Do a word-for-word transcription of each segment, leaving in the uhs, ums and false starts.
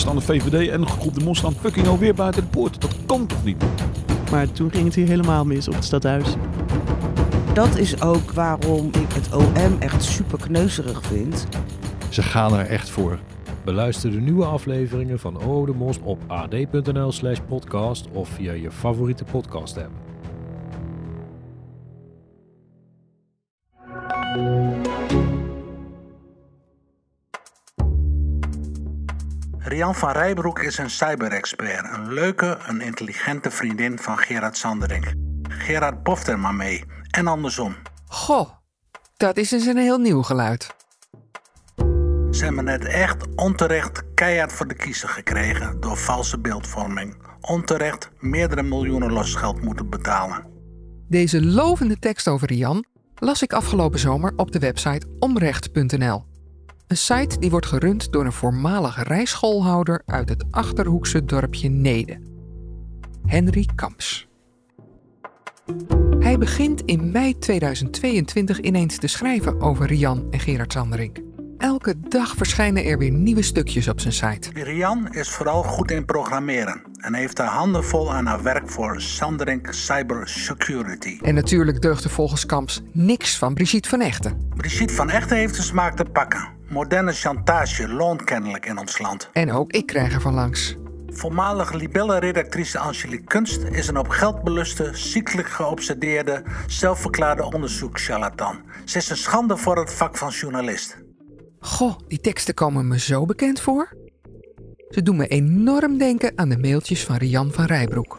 staan de V V D en de groep de Mos staan fucking alweer buiten de poort. Dat kan toch niet? Maar toen ging het hier helemaal mis op het stadhuis. Dat is ook waarom ik het O M echt super kneuzerig vind. Ze gaan er echt voor. Beluister de nieuwe afleveringen van O de Mos op ad.nl slash podcast of via je favoriete podcast app. Rian van Rijbroek is een cyberexpert. Een leuke, een intelligente vriendin van Gerard Sanderink. Gerard poft er maar mee. En andersom. Goh, dat is eens een heel nieuw geluid. Ze hebben net echt onterecht keihard voor de kiezer gekregen door valse beeldvorming. Onterecht meerdere miljoenen losgeld moeten betalen. Deze lovende tekst over Rian las ik afgelopen zomer op de website omrecht punt n l. Een site die wordt gerund door een voormalige rijschoolhouder uit het Achterhoekse dorpje Neede. Henry Kamps. Hij begint in mei tweeduizend tweeëntwintig ineens te schrijven over Rian en Gerard Sanderink. Elke dag verschijnen er weer nieuwe stukjes op zijn site. Rian is vooral goed in programmeren en heeft haar handen vol aan haar werk voor Sanderink Cybersecurity. En natuurlijk deugt er volgens Kamps niks van Brigitte van Echten. Brigitte van Echten heeft de smaak te pakken. Moderne chantage loont kennelijk in ons land. En ook ik krijg er van langs. Voormalig Libelle-redactrice Angelique Kunst is een op geld beluste, ziekelijk geobsedeerde, zelfverklaarde onderzoekscharlatan. Ze is een schande voor het vak van journalist. Goh, die teksten komen me zo bekend voor. Ze doen me enorm denken aan de mailtjes van Rian van Rijbroek.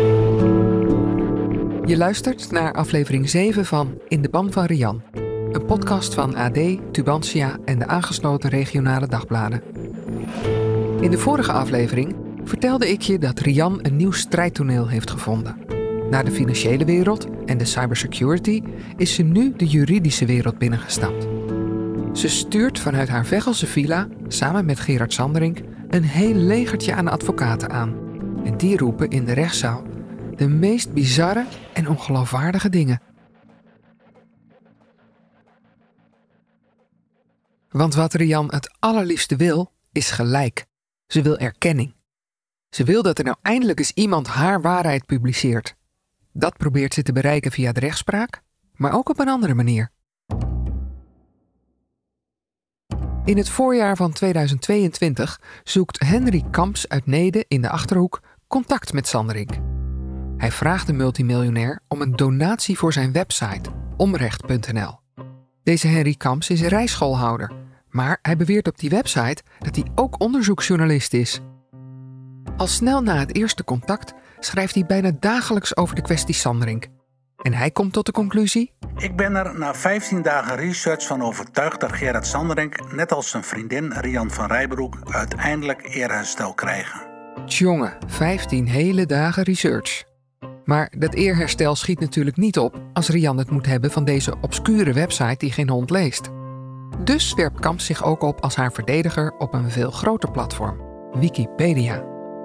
Je luistert naar aflevering zeven van In de ban van Rian. Een podcast van A D, Tubantia en de aangesloten regionale dagbladen. In de vorige aflevering vertelde ik je dat Rian een nieuw strijdtoneel heeft gevonden. Na de financiële wereld en de cybersecurity is ze nu de juridische wereld binnengestapt. Ze stuurt vanuit haar Veghelse villa, samen met Gerard Sanderink, een heel legertje aan advocaten aan. En die roepen in de rechtszaal de meest bizarre en ongeloofwaardige dingen. Want wat Rian het allerliefste wil, is gelijk. Ze wil erkenning. Ze wil dat er nou eindelijk eens iemand haar waarheid publiceert. Dat probeert ze te bereiken via de rechtspraak, maar ook op een andere manier. In het voorjaar van tweeduizend tweeëntwintig zoekt Henry Kamps uit Neede in de Achterhoek contact met Sanderink. Hij vraagt de multimiljonair om een donatie voor zijn website, omrecht punt n l. Deze Henry Kamps is een rijschoolhouder, maar hij beweert op die website dat hij ook onderzoeksjournalist is. Al snel na het eerste contact schrijft hij bijna dagelijks over de kwestie Sanderink. En hij komt tot de conclusie: Ik ben er na vijftien dagen research van overtuigd dat Gerard Sanderink, net als zijn vriendin Rian van Rijbroek, uiteindelijk eerherstel krijgen. Tjonge, vijftien hele dagen research. Maar dat eerherstel schiet natuurlijk niet op als Rian het moet hebben van deze obscure website die geen hond leest. Dus werpt Kamps zich ook op als haar verdediger op een veel groter platform, Wikipedia.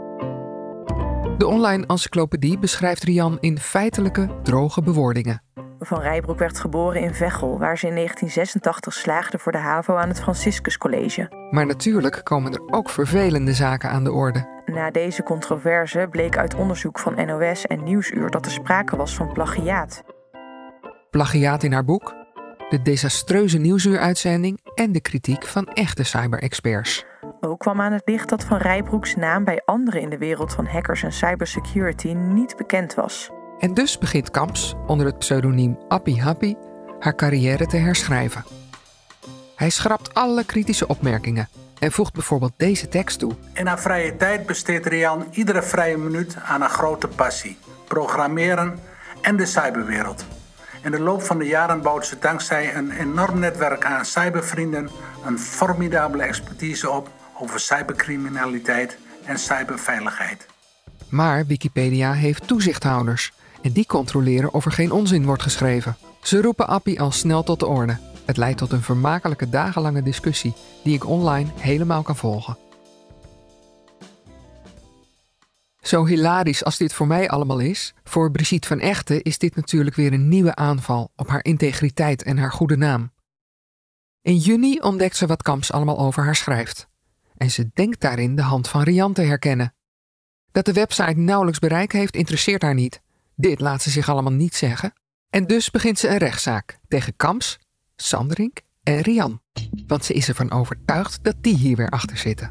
De online encyclopedie beschrijft Rian in feitelijke, droge bewoordingen. Van Rijbroek werd geboren in Veghel, waar ze in negentien zesentachtig slaagde voor de HAVO aan het Franciscus College. Maar natuurlijk komen er ook vervelende zaken aan de orde. Na deze controverse bleek uit onderzoek van N O S en Nieuwsuur dat er sprake was van plagiaat. Plagiaat in haar boek, de desastreuze Nieuwsuur-uitzending en de kritiek van echte cyber-experts. Ook kwam aan het licht dat Van Rijbroeks naam bij anderen in de wereld van hackers en cybersecurity niet bekend was. En dus begint Kamps onder het pseudoniem Appie Happy haar carrière te herschrijven. Hij schrapt alle kritische opmerkingen en voegt bijvoorbeeld deze tekst toe. In haar vrije tijd besteedt Rian iedere vrije minuut aan haar grote passie: programmeren en de cyberwereld. In de loop van de jaren bouwt ze dankzij een enorm netwerk aan cybervrienden een formidabele expertise op over cybercriminaliteit en cyberveiligheid. Maar Wikipedia heeft toezichthouders en die controleren of er geen onzin wordt geschreven. Ze roepen Appie al snel tot de orde. Het leidt tot een vermakelijke dagenlange discussie die ik online helemaal kan volgen. Zo hilarisch als dit voor mij allemaal is, voor Brigitte van Echten is dit natuurlijk weer een nieuwe aanval op haar integriteit en haar goede naam. In juni ontdekt ze wat Kamps allemaal over haar schrijft. en ze denkt daarin de hand van Rian te herkennen. Dat de website nauwelijks bereik heeft, interesseert haar niet. Dit laat ze zich allemaal niet zeggen. En dus begint ze een rechtszaak tegen Kamps, Sanderink en Rian. Want ze is ervan overtuigd dat die hier weer achter zitten.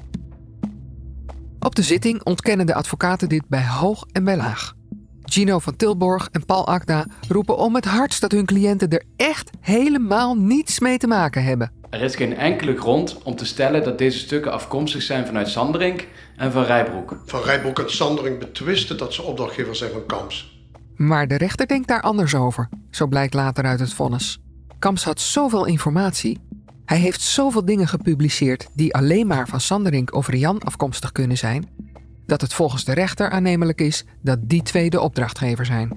Op de zitting ontkennen de advocaten dit bij hoog en bij laag. Gino van Tilborg en Paul Akda roepen om het hardst dat hun cliënten er echt helemaal niets mee te maken hebben. Er is geen enkele grond om te stellen dat deze stukken afkomstig zijn vanuit Sanderink en Van Rijbroek. Van Rijbroek en Sanderink betwisten dat ze opdrachtgever zijn van Kamps. Maar de rechter denkt daar anders over, zo blijkt later uit het vonnis. Kamps had zoveel informatie. Hij heeft zoveel dingen gepubliceerd die alleen maar van Sanderink of Rian afkomstig kunnen zijn, dat het volgens de rechter aannemelijk is dat die twee de opdrachtgever zijn.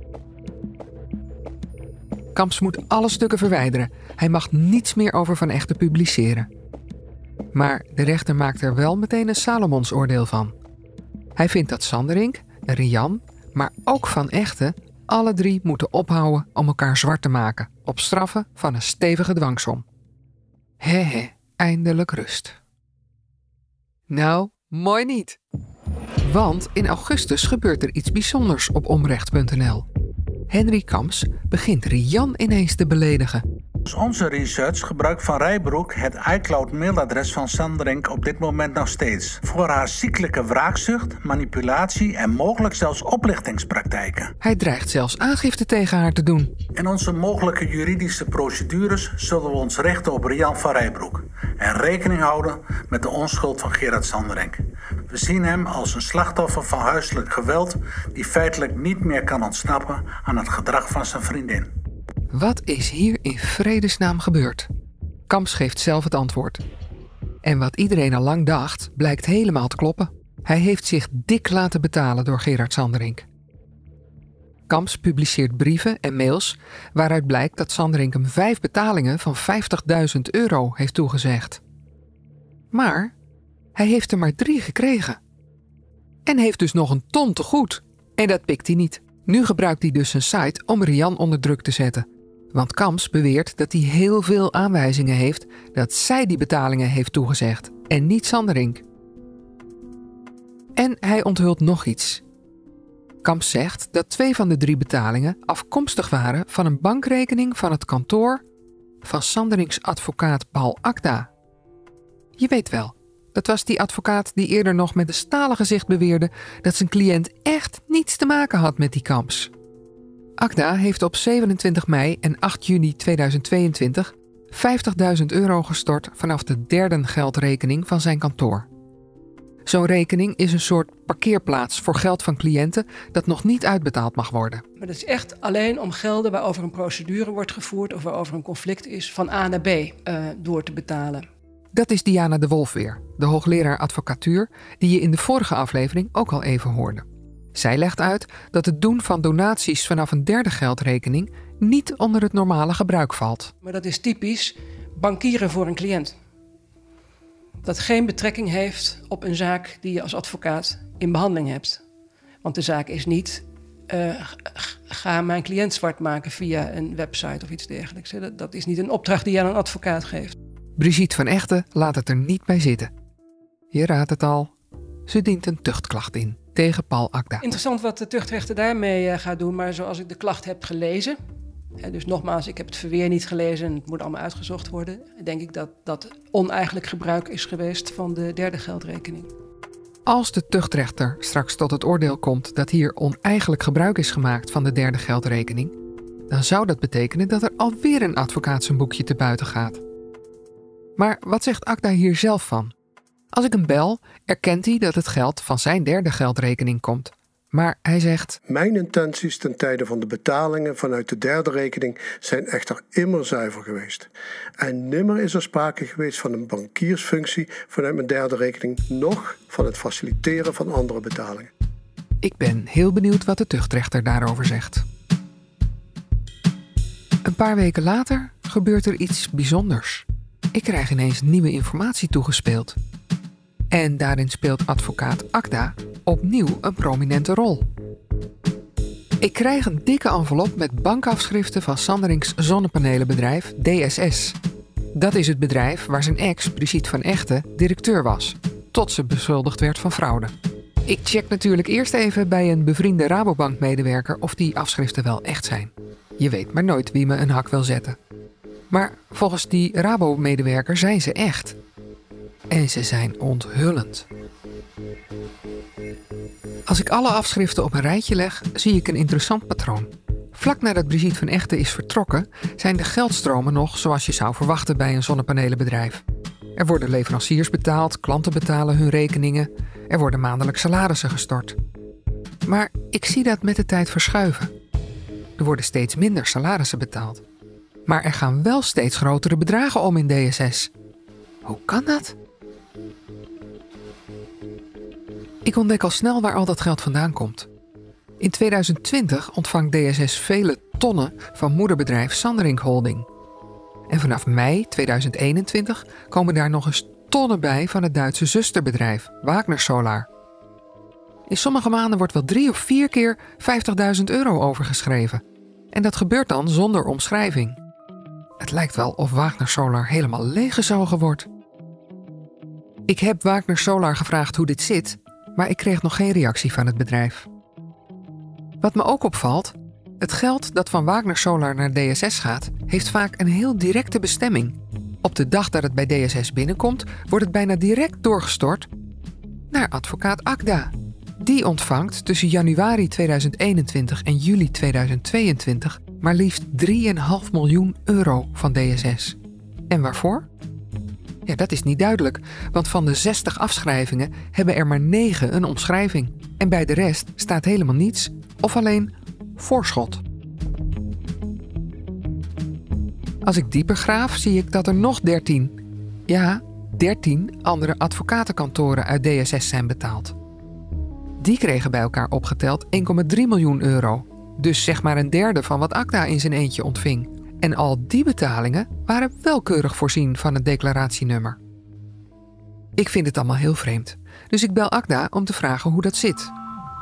Kamps moet alle stukken verwijderen. Hij mag niets meer over Van Echten publiceren. Maar de rechter maakt er wel meteen een Salomons-oordeel van. Hij vindt dat Sanderink, Rian, maar ook Van Echten alle drie moeten ophouden om elkaar zwart te maken, op straffen van een stevige dwangsom. He he, eindelijk rust. Nou, mooi niet. Want in augustus gebeurt er iets bijzonders op omrecht punt n l. Henry Kamps begint Rian ineens te beledigen. Volgens onze research gebruikt Van Rijbroek het iCloud-mailadres van Sanderink op dit moment nog steeds. Voor haar ziekelijke wraakzucht, manipulatie en mogelijk zelfs oplichtingspraktijken. Hij dreigt zelfs aangifte tegen haar te doen. In onze mogelijke juridische procedures zullen we ons richten op Rian van Rijbroek. En rekening houden met de onschuld van Gerard Sanderink. We zien hem als een slachtoffer van huiselijk geweld die feitelijk niet meer kan ontsnappen aan het gedrag van zijn vriendin. Wat is hier in vredesnaam gebeurd? Kamps geeft zelf het antwoord. En wat iedereen al lang dacht, blijkt helemaal te kloppen. Hij heeft zich dik laten betalen door Gerard Sanderink. Kamps publiceert brieven en mails waaruit blijkt dat Sanderink hem vijf betalingen van vijftigduizend euro heeft toegezegd. Maar hij heeft er maar drie gekregen. En heeft dus nog een ton te goed. En dat pikt hij niet. Nu gebruikt hij dus zijn site om Rian onder druk te zetten. Want Kamps beweert dat hij heel veel aanwijzingen heeft dat zij die betalingen heeft toegezegd en niet Sanderink. En hij onthult nog iets. Kamps zegt dat twee van de drie betalingen afkomstig waren van een bankrekening van het kantoor van Sanderinks advocaat Paul Akda. Je weet wel, dat was die advocaat die eerder nog met een stalen gezicht beweerde dat zijn cliënt echt niets te maken had met die Kamps. Akda heeft op zevenentwintig mei en acht juni tweeduizend tweeëntwintig vijftigduizend euro gestort vanaf de derde geldrekening van zijn kantoor. Zo'n rekening is een soort parkeerplaats voor geld van cliënten dat nog niet uitbetaald mag worden. Maar dat is echt alleen om gelden waarover een procedure wordt gevoerd of waarover een conflict is van A naar B uh, door te betalen. Dat is Diana de Wolf weer, de hoogleraar advocatuur die je in de vorige aflevering ook al even hoorde. Zij legt uit dat het doen van donaties vanaf een derde geldrekening niet onder het normale gebruik valt. Maar dat is typisch bankieren voor een cliënt. Dat geen betrekking heeft op een zaak die je als advocaat in behandeling hebt. Want de zaak is niet, uh, ga mijn cliënt zwart maken via een website of iets dergelijks. Dat, dat is niet een opdracht die je aan een advocaat geeft. Brigitte van Echten laat het er niet bij zitten. Je raadt het al, ze dient een tuchtklacht in tegen Paul Akda. Interessant wat de tuchtrechter daarmee uh, gaat doen, maar zoals ik de klacht heb gelezen, hè, dus nogmaals, ik heb het verweer niet gelezen en het moet allemaal uitgezocht worden, denk ik dat dat oneigenlijk gebruik is geweest van de derde geldrekening. Als de tuchtrechter straks tot het oordeel komt dat hier oneigenlijk gebruik is gemaakt van de derde geldrekening, dan zou dat betekenen dat er alweer een advocaat zijn boekje te buiten gaat. Maar wat zegt Akda hier zelf van? Als ik hem bel, erkent hij dat het geld van zijn derde geldrekening komt. Maar hij zegt: Mijn intenties ten tijde van de betalingen vanuit de derde rekening zijn echter immer zuiver geweest. En nimmer is er sprake geweest van een bankiersfunctie vanuit mijn derde rekening, noch van het faciliteren van andere betalingen. Ik ben heel benieuwd wat de tuchtrechter daarover zegt. Een paar weken later gebeurt er iets bijzonders. Ik krijg ineens nieuwe informatie toegespeeld. En daarin speelt advocaat Akda opnieuw een prominente rol. Ik krijg een dikke envelop met bankafschriften van Sanderinks zonnepanelenbedrijf D S S. Dat is het bedrijf waar zijn ex, Brigitte van Egten, directeur was. Tot ze beschuldigd werd van fraude. Ik check natuurlijk eerst even bij een bevriende Rabobank-medewerker of die afschriften wel echt zijn. Je weet maar nooit wie me een hak wil zetten. Maar volgens die Rabo-medewerker zijn ze echt. En ze zijn onthullend. Als ik alle afschriften op een rijtje leg, zie ik een interessant patroon. Vlak nadat Brigitte van Egten is vertrokken, zijn de geldstromen nog zoals je zou verwachten bij een zonnepanelenbedrijf. Er worden leveranciers betaald, klanten betalen hun rekeningen, er worden maandelijks salarissen gestort. Maar ik zie dat met de tijd verschuiven. Er worden steeds minder salarissen betaald. Maar er gaan wel steeds grotere bedragen om in D S S. Hoe kan dat? Ik ontdek al snel waar al dat geld vandaan komt. In tweeduizend twintig ontvangt D S S vele tonnen van moederbedrijf Sanderink Holding. En vanaf mei tweeduizend eenentwintig komen daar nog eens tonnen bij van het Duitse zusterbedrijf Wagner Solar. In sommige maanden wordt wel drie of vier keer vijftigduizend euro overgeschreven. En dat gebeurt dan zonder omschrijving. Het lijkt wel of Wagner Solar helemaal leeggezogen wordt. Ik heb Wagner Solar gevraagd hoe dit zit, maar ik kreeg nog geen reactie van het bedrijf. Wat me ook opvalt, het geld dat van Wagner Solar naar D S S gaat, heeft vaak een heel directe bestemming. Op de dag dat het bij D S S binnenkomt, wordt het bijna direct doorgestort naar advocaat Agda. Die ontvangt tussen januari tweeduizend eenentwintig en juli tweeduizend tweeëntwintig maar liefst drie komma vijf miljoen euro van D S S. En waarvoor? Ja, dat is niet duidelijk, want van de zestig afschrijvingen hebben er maar negen een omschrijving. En bij de rest staat helemaal niets, of alleen voorschot. Als ik dieper graaf, zie ik dat er nog dertien, ja, dertien andere advocatenkantoren uit D S S zijn betaald. Die kregen bij elkaar opgeteld één komma drie miljoen euro. Dus zeg maar een derde van wat Agda in zijn eentje ontving. En al die betalingen waren wel keurig voorzien van het declaratienummer. Ik vind het allemaal heel vreemd. Dus ik bel Agda om te vragen hoe dat zit.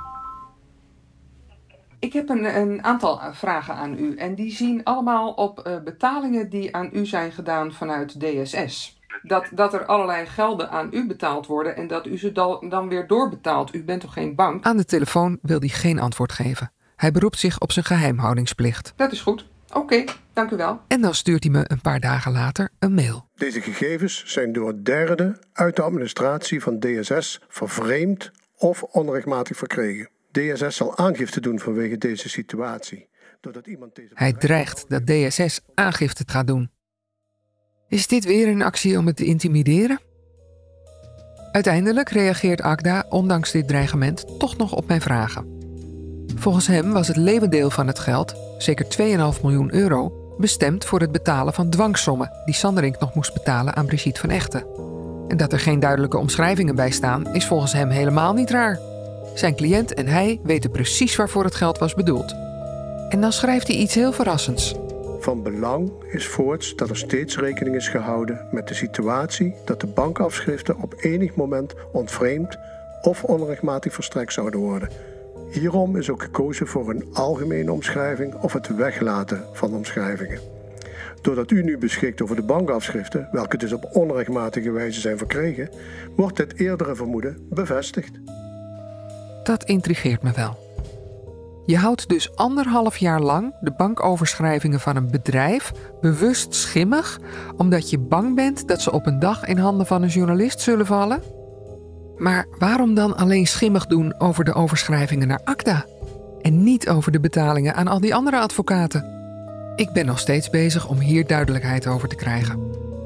Ik heb een, een aantal vragen aan u. En die zien allemaal op uh, betalingen die aan u zijn gedaan vanuit D S S. Dat, dat er allerlei gelden aan u betaald worden en dat u ze dan, dan weer doorbetaalt. U bent toch geen bank? Aan de telefoon wil hij geen antwoord geven. Hij beroept zich op zijn geheimhoudingsplicht. Dat is goed. Oké, okay, dank u wel. En dan stuurt hij me een paar dagen later een mail. Deze gegevens zijn door derden uit de administratie van D S S vervreemd of onrechtmatig verkregen. D S S zal aangifte doen vanwege deze situatie. Doordat iemand deze Hij dreigt dat D S S aangifte gaat doen. Is dit weer een actie om het te intimideren? Uiteindelijk reageert Agda, ondanks dit dreigement, toch nog op mijn vragen. Volgens hem was het leeuwendeel van het geld, zeker twee komma vijf miljoen euro, bestemd voor het betalen van dwangsommen die Sanderink nog moest betalen aan Brigitte van Egten. En dat er geen duidelijke omschrijvingen bij staan, is volgens hem helemaal niet raar. Zijn cliënt en hij weten precies waarvoor het geld was bedoeld. En dan schrijft hij iets heel verrassends. Van belang is voorts dat er steeds rekening is gehouden met de situatie dat de bankafschriften op enig moment ontvreemd of onrechtmatig verstrekt zouden worden. Hierom is ook gekozen voor een algemene omschrijving of het weglaten van omschrijvingen. Doordat u nu beschikt over de bankafschriften, welke dus op onrechtmatige wijze zijn verkregen, wordt het eerdere vermoeden bevestigd. Dat intrigeert me wel. Je houdt dus anderhalf jaar lang de bankoverschrijvingen van een bedrijf bewust schimmig, omdat je bang bent dat ze op een dag in handen van een journalist zullen vallen? Maar waarom dan alleen schimmig doen over de overschrijvingen naar Agda? En niet over de betalingen aan al die andere advocaten? Ik ben nog steeds bezig om hier duidelijkheid over te krijgen.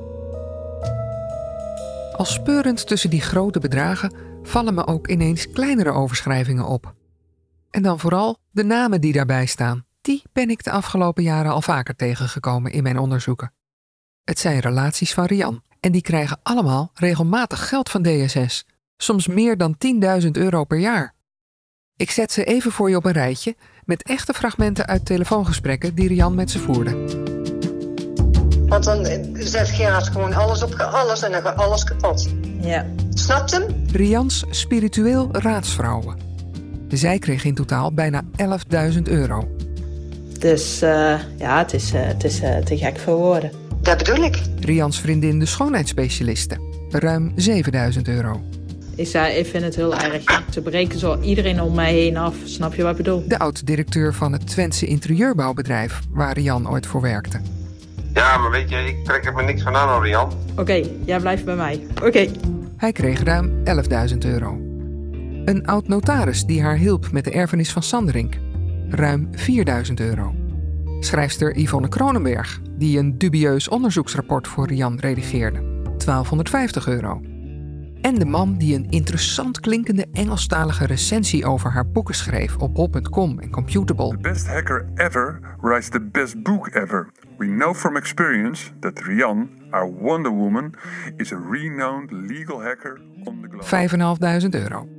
Al speurend tussen die grote bedragen vallen me ook ineens kleinere overschrijvingen op. En dan vooral de namen die daarbij staan. Die ben ik de afgelopen jaren al vaker tegengekomen in mijn onderzoeken. Het zijn relaties van Rian en die krijgen allemaal regelmatig geld van D S S. Soms meer dan tienduizend euro per jaar. Ik zet ze even voor je op een rijtje met echte fragmenten uit telefoongesprekken die Rian met ze voerde. Want dan zet Gerard gewoon alles op alles en dan gaat alles kapot. Ja. Snapt hem? Rians spiritueel raadsvrouwen. Zij kreeg in totaal bijna elfduizend euro. Dus uh, ja, het is, uh, het is uh, te gek voor woorden. Dat bedoel ik. Rians vriendin de schoonheidsspecialiste. Ruim zevenduizend euro. Ik zei, ik vind het heel erg. Ze breken zo iedereen om mij heen af. Snap je wat ik bedoel? De oud-directeur van het Twentse interieurbouwbedrijf waar Rian ooit voor werkte. Ja, maar weet je, ik trek er me niks van aan hoor, Rian. Oké, okay, jij blijft bij mij. Oké. Okay. Hij kreeg ruim elfduizend euro. Een oud-notaris die haar hielp met de erfenis van Sanderink. Ruim vierduizend euro. Schrijfster Yvonne Kronenberg, die een dubieus onderzoeksrapport voor Rian redigeerde. twaalfhonderdvijftig euro. En de man die een interessant klinkende Engelstalige recensie over haar boeken schreef op bol punt com en Computable. The best hacker ever writes the best book ever. We know from experience that Rian, our Wonder Woman, is a renowned legal hacker on the globe. vijfduizend vijfhonderd euro.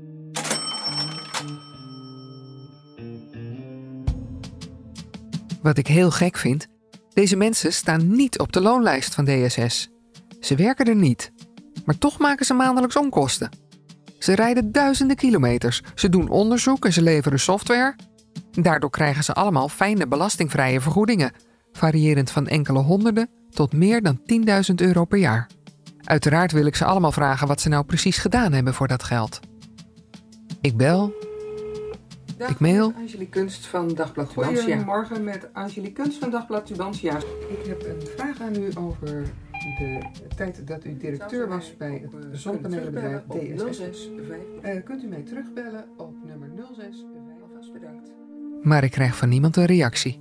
Wat ik heel gek vind, deze mensen staan niet op de loonlijst van D S S. Ze werken er niet, maar toch maken ze maandelijks onkosten. Ze rijden duizenden kilometers, ze doen onderzoek en ze leveren software. Daardoor krijgen ze allemaal fijne belastingvrije vergoedingen, variërend van enkele honderden tot meer dan tienduizend euro per jaar. Uiteraard wil ik ze allemaal vragen wat ze nou precies gedaan hebben voor dat geld. Ik bel. Dag, ik mail. Angelique Kunst van Dagblad Tubantia. Goedemorgen met Angelique Kunst van Dagblad Tubantia. Ik heb een vraag aan u over de tijd dat u directeur was bij het zonnepanelenbedrijf D S S. Uh, kunt u mij terugbellen op nummer nul zes. Alvast bedankt. Maar ik krijg van niemand een reactie.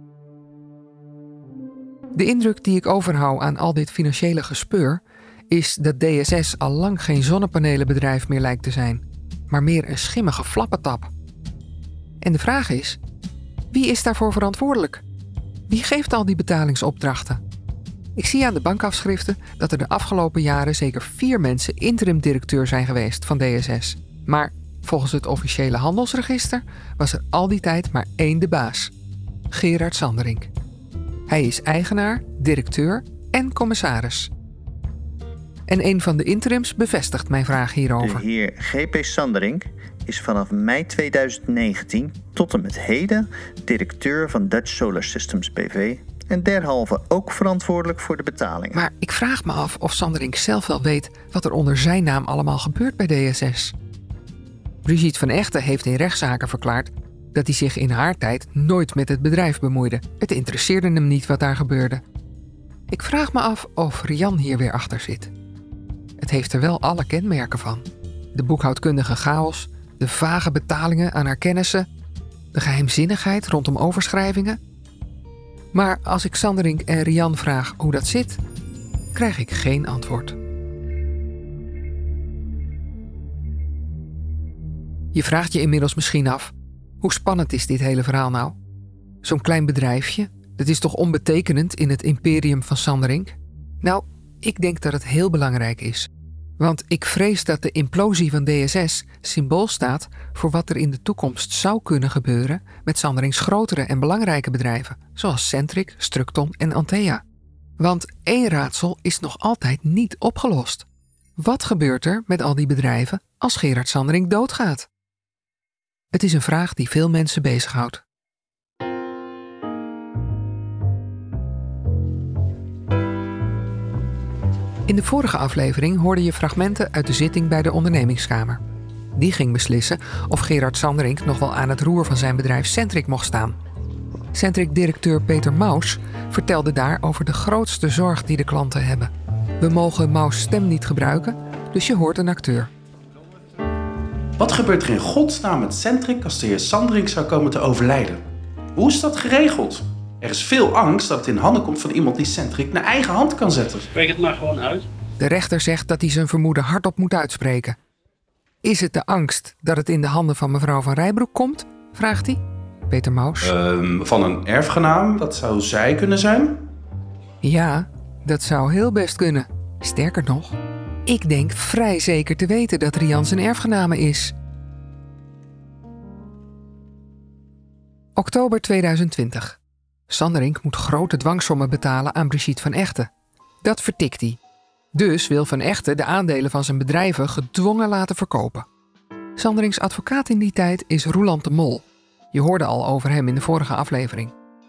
De indruk die ik overhoud aan al dit financiële gespeur is dat D S S al lang geen zonnepanelenbedrijf meer lijkt te zijn, maar meer een schimmige flappentap. En de vraag is, wie is daarvoor verantwoordelijk? Wie geeft al die betalingsopdrachten? Ik zie aan de bankafschriften dat er de afgelopen jaren zeker vier mensen interim-directeur zijn geweest van D S S. Maar volgens het officiële handelsregister was er al die tijd maar één de baas. Gerard Sanderink. Hij is eigenaar, directeur en commissaris. En een van de interims bevestigt mijn vraag hierover. De heer G P Sanderink is vanaf mei tweeduizend negentien tot en met heden directeur van Dutch Solar Systems B V en derhalve ook verantwoordelijk voor de betalingen. Maar ik vraag me af of Sanderink zelf wel weet wat er onder zijn naam allemaal gebeurt bij D S S. Brigitte van Echten heeft in rechtszaken verklaard dat hij zich in haar tijd nooit met het bedrijf bemoeide. Het interesseerde hem niet wat daar gebeurde. Ik vraag me af of Rian hier weer achter zit. Het heeft er wel alle kenmerken van. De boekhoudkundige chaos, de vage betalingen aan haar kennissen, de geheimzinnigheid rondom overschrijvingen. Maar als ik Sanderink en Rian vraag hoe dat zit, krijg ik geen antwoord. Je vraagt je inmiddels misschien af, hoe spannend is dit hele verhaal nou? Zo'n klein bedrijfje, dat is toch onbetekenend in het imperium van Sanderink? Nou, ik denk dat het heel belangrijk is. Want ik vrees dat de implosie van D S S symbool staat voor wat er in de toekomst zou kunnen gebeuren met Sanderinks grotere en belangrijke bedrijven, zoals Centric, Structon en Antea. Want één raadsel is nog altijd niet opgelost. Wat gebeurt er met al die bedrijven als Gerard Sanderink doodgaat? Het is een vraag die veel mensen bezighoudt. In de vorige aflevering hoorde je fragmenten uit de zitting bij de ondernemingskamer. Die ging beslissen of Gerard Sanderink nog wel aan het roer van zijn bedrijf Centric mocht staan. Centric-directeur Peter Maus vertelde daar over de grootste zorg die de klanten hebben. We mogen Maus' stem niet gebruiken, dus je hoort een acteur. Wat gebeurt er in godsnaam met Centric als de heer Sanderink zou komen te overlijden? Hoe is dat geregeld? Er is veel angst dat het in handen komt van iemand die Centric naar eigen hand kan zetten. Spreek het maar gewoon uit. De rechter zegt dat hij zijn vermoeden hardop moet uitspreken. Is het de angst dat het in de handen van mevrouw van Rijbroek komt? Vraagt hij. Peter Maus. Um, van een erfgenaam, dat zou zij kunnen zijn? Ja, dat zou heel best kunnen. Sterker nog, ik denk vrij zeker te weten dat Rian zijn erfgename is. Oktober tweeduizend twintig. Sanderink moet grote dwangsommen betalen aan Brigitte van Echten. Dat vertikt hij. Dus wil Van Echten de aandelen van zijn bedrijven gedwongen laten verkopen. Sanderinks advocaat in die tijd is Roeland de Mol. Je hoorde al over hem in de vorige aflevering.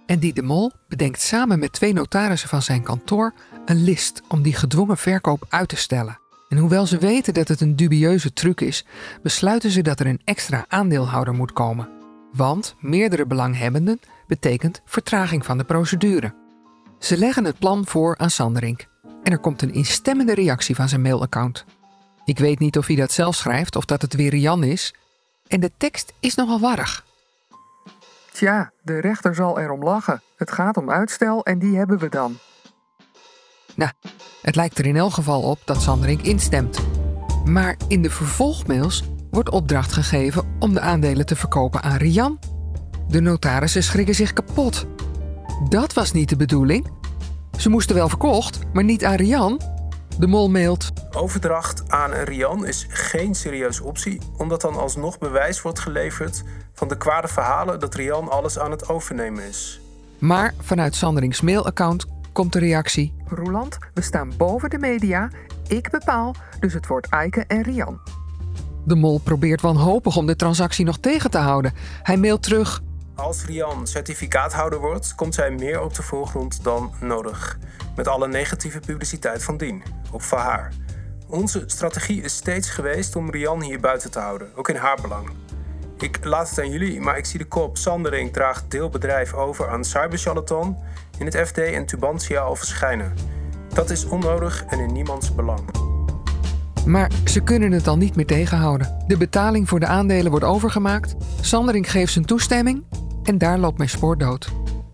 En die de Mol bedenkt samen met twee notarissen van zijn kantoor een list om die gedwongen verkoop uit te stellen. En hoewel ze weten dat het een dubieuze truc is, besluiten ze dat er een extra aandeelhouder moet komen. Want meerdere belanghebbenden betekent vertraging van de procedure. Ze leggen het plan voor aan Sanderink. En er komt een instemmende reactie van zijn mailaccount. Ik weet niet of hij dat zelf schrijft of dat het weer Rian is. En de tekst is nogal warrig. Tja, de rechter zal erom lachen. Het gaat om uitstel en die hebben we dan. Nou, het lijkt er in elk geval op dat Sanderink instemt. Maar in de vervolgmails wordt opdracht gegeven om de aandelen te verkopen aan Rian. De notarissen schrikken zich kapot. Dat was niet de bedoeling. Ze moesten wel verkocht, maar niet aan Rian. De Mol mailt. Overdracht aan Rian is geen serieuze optie, omdat dan alsnog bewijs wordt geleverd van de kwade verhalen dat Rian alles aan het overnemen is. Maar vanuit Sanderinks mailaccount komt de reactie. Roeland, we staan boven de media. Ik bepaal, dus het wordt Eike en Rian. De Mol probeert wanhopig om de transactie nog tegen te houden. Hij mailt terug. Als Rian certificaathouder wordt, komt zij meer op de voorgrond dan nodig. Met alle negatieve publiciteit van dien. Ook voor haar. Onze strategie is steeds geweest om Rian hier buiten te houden. Ook in haar belang. Ik laat het aan jullie, maar ik zie de kop Sanderink draagt deelbedrijf over aan Cybercharlatan in het F D en Tubantia al verschijnen. Dat is onnodig en in niemands belang. Maar ze kunnen het al niet meer tegenhouden. De betaling voor de aandelen wordt overgemaakt. Sanderink geeft zijn toestemming en daar loopt mijn spoor dood.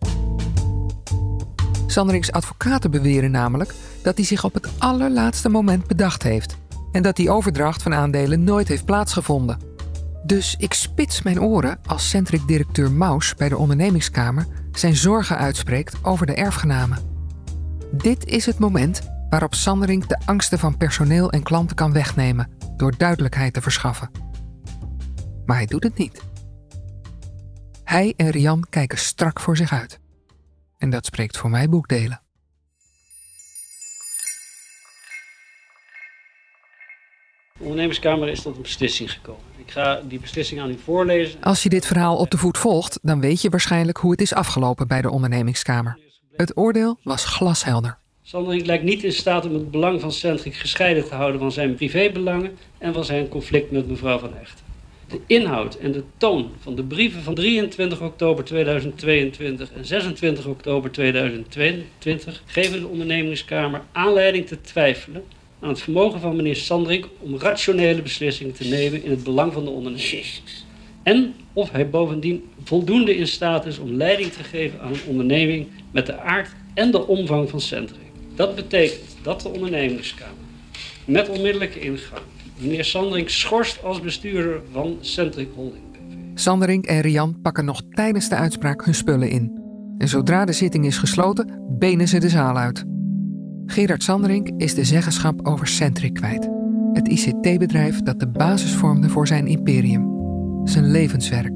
Sanderinks advocaten beweren namelijk dat hij zich op het allerlaatste moment bedacht heeft en dat die overdracht van aandelen nooit heeft plaatsgevonden. Dus ik spits mijn oren als Centric-directeur Maus bij de ondernemingskamer zijn zorgen uitspreekt over de erfgenamen. Dit is het moment waarop Sanderink de angsten van personeel en klanten kan wegnemen door duidelijkheid te verschaffen. Maar hij doet het niet. Hij en Rian kijken strak voor zich uit. En dat spreekt voor mij boekdelen. De ondernemerskamer is tot een beslissing gekomen. Ik ga die beslissing aan u voorlezen. Als je dit verhaal op de voet volgt, dan weet je waarschijnlijk hoe het is afgelopen bij de ondernemingskamer. Het oordeel was glashelder. Sanderink lijkt niet in staat om het belang van Centric gescheiden te houden van zijn privébelangen en van zijn conflict met mevrouw Van Echten. De inhoud en de toon van de brieven van drieëntwintig oktober tweeduizend tweeëntwintig en zesentwintig oktober tweeduizend tweeëntwintig geven de ondernemingskamer aanleiding te twijfelen aan het vermogen van meneer Sanderink om rationele beslissingen te nemen in het belang van de onderneming. En of hij bovendien voldoende in staat is om leiding te geven aan een onderneming met de aard en de omvang van Centric. Dat betekent dat de ondernemingskamer met onmiddellijke ingang meneer Sanderink schorst als bestuurder van Centric Holding B V. Sanderink en Rian pakken nog tijdens de uitspraak hun spullen in. En zodra de zitting is gesloten, benen ze de zaal uit. Gerard Sanderink is de zeggenschap over Centric kwijt. Het I C T-bedrijf dat de basis vormde voor zijn imperium. Zijn levenswerk.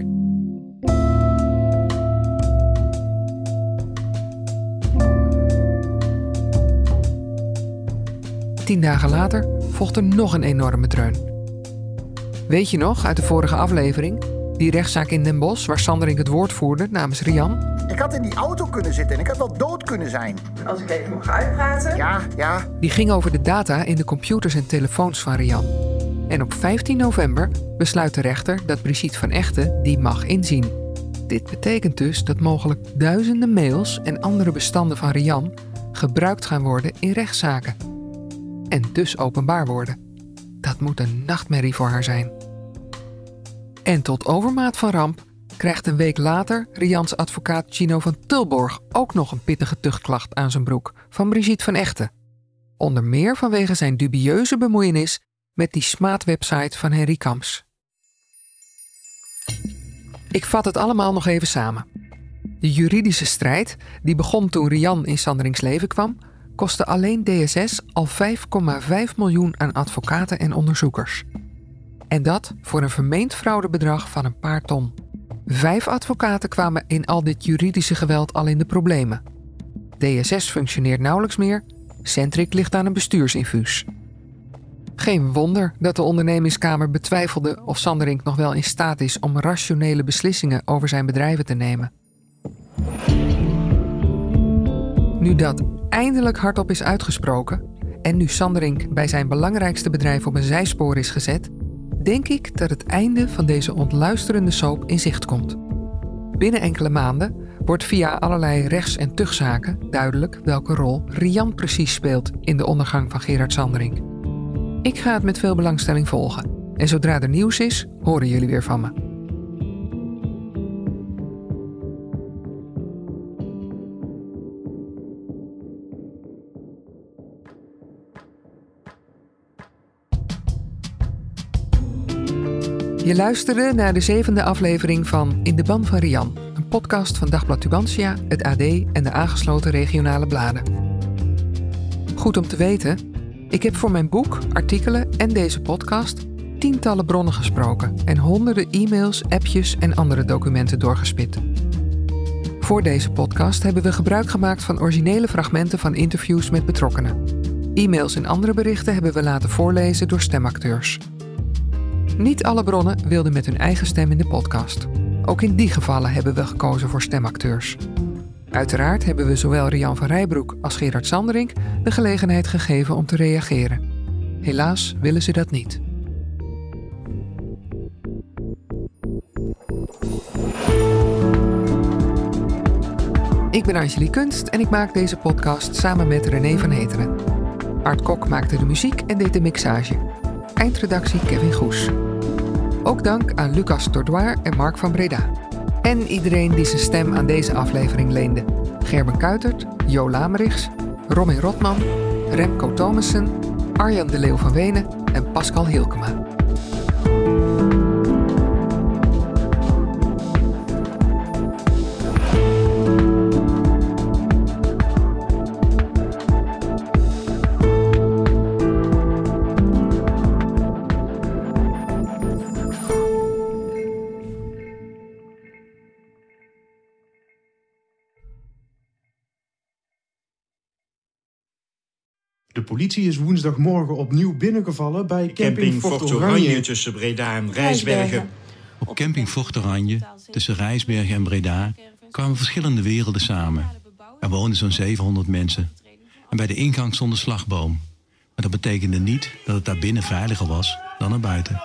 Tien dagen later volgt er nog een enorme dreun. Weet je nog, uit de vorige aflevering, die rechtszaak in Den Bosch waar Sanderink het woord voerde namens Rian? Ik had in die auto kunnen zitten en ik had wel dood kunnen zijn. Als ik even mag uitpraten. Ja, ja. Die ging over de data in de computers en telefoons van Rian. En op vijftien november besluit de rechter dat Brigitte Van Echten die mag inzien. Dit betekent dus dat mogelijk duizenden mails en andere bestanden van Rian gebruikt gaan worden in rechtszaken. En dus openbaar worden. Dat moet een nachtmerrie voor haar zijn. En tot overmaat van ramp krijgt een week later Rians advocaat Gino van Tilborg ook nog een pittige tuchtklacht aan zijn broek van Brigitte Van Echten. Onder meer vanwege zijn dubieuze bemoeienis met die smaadwebsite van Henry Kamps. Ik vat het allemaal nog even samen. De juridische strijd, die begon toen Rian in Sanderinks leven kwam, kostte alleen D S S al vijf komma vijf miljoen aan advocaten en onderzoekers. En dat voor een vermeend fraudebedrag van een paar ton. Vijf advocaten kwamen in al dit juridische geweld al in de problemen. D S S functioneert nauwelijks meer, Centric ligt aan een bestuursinfuus. Geen wonder dat de ondernemingskamer betwijfelde of Sanderink nog wel in staat is om rationele beslissingen over zijn bedrijven te nemen. Nu dat eindelijk hardop is uitgesproken en nu Sanderink bij zijn belangrijkste bedrijf op een zijspoor is gezet, denk ik dat het einde van deze ontluisterende soap in zicht komt. Binnen enkele maanden wordt via allerlei rechts- en tuchtzaken duidelijk welke rol Rian precies speelt in de ondergang van Gerard Sanderink. Ik ga het met veel belangstelling volgen en zodra er nieuws is, horen jullie weer van me. Je luisterde naar de zevende aflevering van In de Ban van Rian, een podcast van Dagblad Tubantia, het A D en de aangesloten regionale bladen. Goed om te weten, ik heb voor mijn boek, artikelen en deze podcast tientallen bronnen gesproken en honderden e-mails, appjes en andere documenten doorgespit. Voor deze podcast hebben we gebruik gemaakt van originele fragmenten van interviews met betrokkenen. E-mails en andere berichten hebben we laten voorlezen door stemacteurs. Niet alle bronnen wilden met hun eigen stem in de podcast. Ook in die gevallen hebben we gekozen voor stemacteurs. Uiteraard hebben we zowel Rian van Rijbroek als Gerard Sanderink de gelegenheid gegeven om te reageren. Helaas willen ze dat niet. Ik ben Angelique Kunst en ik maak deze podcast samen met René van Heteren. Art Kok maakte de muziek en deed de mixage. Eindredactie Kevin Goes. Ook dank aan Lucas Dordoir en Mark van Breda. En iedereen die zijn stem aan deze aflevering leende. Gerben Kuitert, Jo Lamerichs, Robin Rotman, Remco Thomassen, Arjan de Leeuw van Wenen en Pascal Hilkema. De politie is woensdagmorgen opnieuw binnengevallen bij camping, camping Fort Oranje. Oranje tussen Breda en Rijsbergen. Op camping Fort Oranje tussen Rijsbergen en Breda kwamen verschillende werelden samen. Er woonden zo'n zevenhonderd mensen. En bij de ingang stond een slagboom. Maar dat betekende niet dat het daar binnen veiliger was dan er buiten.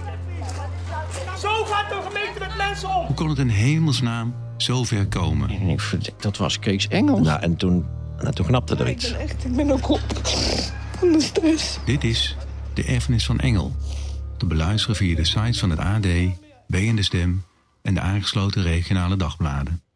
Zo gaat de gemeente met mensen om! Hoe kon het in hemelsnaam zo ver komen? Dat was Kees Engels. Nou, en toen... Nou, toen knapte er iets. Ik ben echt, ik ben ook op van de stress. Dit is De Erfenis van Engel. Te beluisteren via de sites van het A D, B N De Stem en de aangesloten regionale dagbladen.